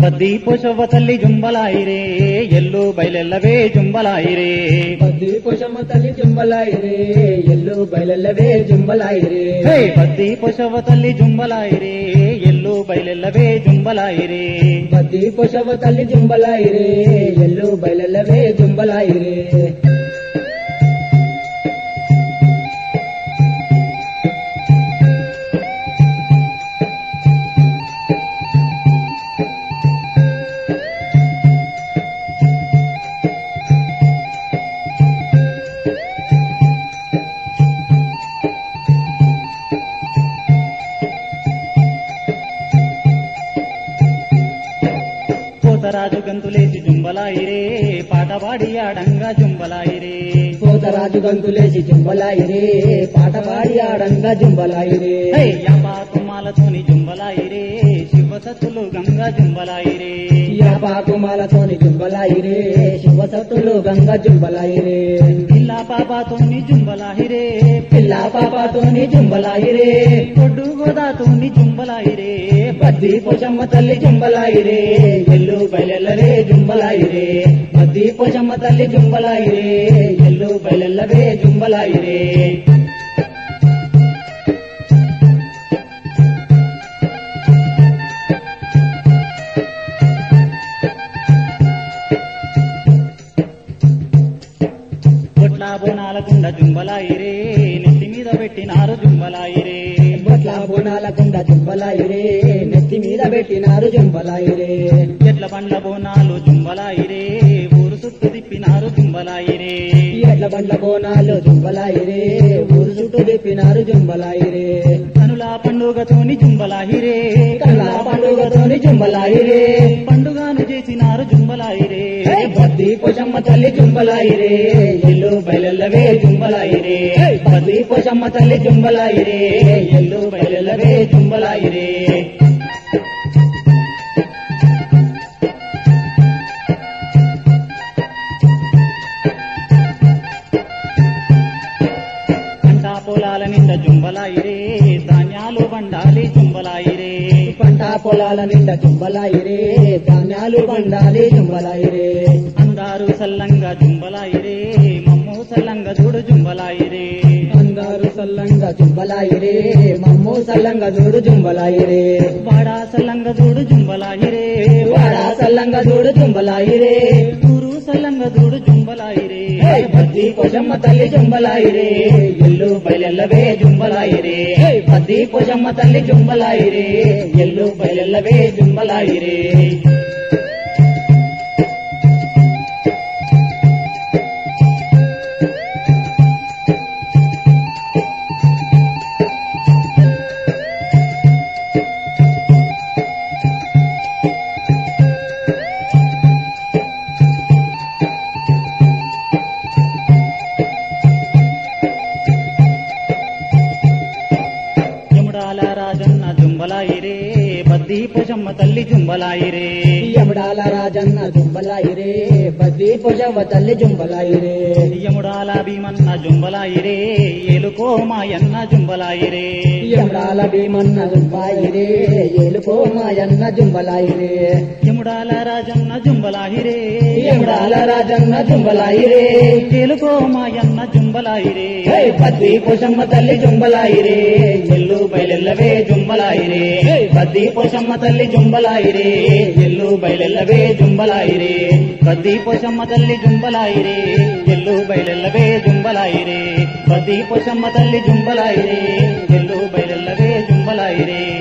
బద్ది పోషవ్వ తల్లి జుంబలాయిరే ఎల్లు బయలెల్లవే జుంబలాయిరే బద్ది పోషమ్మ తల్లి జుంబలాయిరే ఎల్లు బయలెల్లవే జుంబలాయిరే బద్ది పోషవ్వ తల్లి జుంబలాయిరే ఎల్లు బయలెల్లవే జుంబలాయిరే బద్ది పోషవ్వ తల్లి జుంబలాయిరే ఎల్లు బయలెల్లవే జుంబలాయిరే పోతరాజు గంతులేసి జుంబలాయిరే పాట పాడి ఆడంగా జుంబలాయిరే పోతరాజు గంతులేసి జుంబలాయిరే పాట పాడి ఆడంగా జుంబలాయిరే యాపా తుమ్మాలతోని జుంబలాయిరే శివసత్తులు గంగా జుంబలాయిరే యాపాకుమాలతోని జుంబలాయిరే శివసత్తులు గంగా జుంబలాయిరే పిల్లా పాపాతోని జుంబలాయిరే పిల్లా పాపాతోని జుంబలాయిరే పొడ్డు గోదాతోని జుంబలాయిరే బద్ది పోషమ్మ తల్లి జుంబలాయిరే ఎల్లు బయలెల్లవే జుంబలాయిరే బద్ది పోషమ్మ తల్లి జుంబలాయిరే ఎల్లు బయలెల్లవే జుంబలాయిరే బొట్ల బోనాల కుండ జుంబలాయిరే నెత్తి మీద పెట్టినారు జుంబలాయిరే బొట్ల బోనాల కుండ జుంబలాయిరే నెత్తి మీద పెట్టినారు జుంబలాయిరే ఎట్ల బండ్ల బోనాలు జుంబలాయిరే ఊరు చుట్టూ తిప్పినారు జుంబలాయిరే ఎడ్ల బండ్ల బోనాలు జుంబలాయిరే ఊరు చుట్టూ తిప్పినారు జుంబలాయిరే కనుల పండుగతోని జుంబలాయిరే కల్లా పండుగతోని జుంబలాయిరే పండుగను చేసినారు జుంబలాయిరే బద్ది పోషమ్మ తల్లి జుంబలాయిరే ఎల్లు బయలెల్లవే జుంబలాయిరే బద్ది పోషమ్మ తల్లి జుంబలాయిరే ఎల్లు బయలెల్లవే జుంబలాయిరే పంట పొలాల నిండా జుంబలాయిరే ధాన్యాలు బండాలి జుంబలాయిరే పంట పొలాల నిండా జుంబలాయిరే ధాన్యాలు బండాలి జుంబలాయిరే అందారు సల్లంగా జుంబలాయిరే మమ్ము సల్లంగా చూడు జుంబలాయిరే అందరు సల్లంగా జుంబలాయిరే మమ్ము సల్లంగా చూడు జుంబలాయిరే వాడా సల్లంగా చూడు జుంబలాయిరే వాడా సల్లంగా చూడు జుంబలాయిరే ఊరు సల్లంగా చూడు జుంబలాయిరే బద్ది పోషమ్మ తల్లి జుంబలాయిరే ఎల్లు బయలెల్లవే జుంబలాయిరే బద్ది పోషమ్మ తల్లి జుంబలాయిరే ఎల్లు బయలెల్లవే జుంబలాయిరే యముడాల రాజన్న జుంబలాయిరే బద్ది పోషమ్మ తల్లి జుంబలాయిరే యముడాల రాజన్న జుంబలాయిరే బద్ది పోషవ్వ తల్లి జుంబలాయిరే యముడాల భీమన్న జుంబలాయిరే ఏలుకో మాయన్న జుంబలాయిరే యముడాల భీమన్న జుంబాయిరే ఏలుకో మాయన్న జుంబలాయిరే యముడాల రాజన్న జుంబలాయిరే యముడాల రాజన్న జుంబలాయిరే ఏలుకో మాయన్న జుంబలాయిరే బద్ది పోషమ్మ తల్లి జుంబలాయిరే ఎల్లు బయలెల్లవే జుంబలాయిరే బద్ది పోషమ్మ తల్లి జుంబలాయిరే ఎల్లు బయలెల్లవే జుంబలాయిరే బద్ది పోషమ్మ తల్లి జుంబలాయిరే ఎల్లు బయలెల్లవే జుంబలాయిరే బద్ది పోషమ్మ తల్లి జుంబలాయిరే ఎల్లు బయలెల్లవే జుంబలాయిరే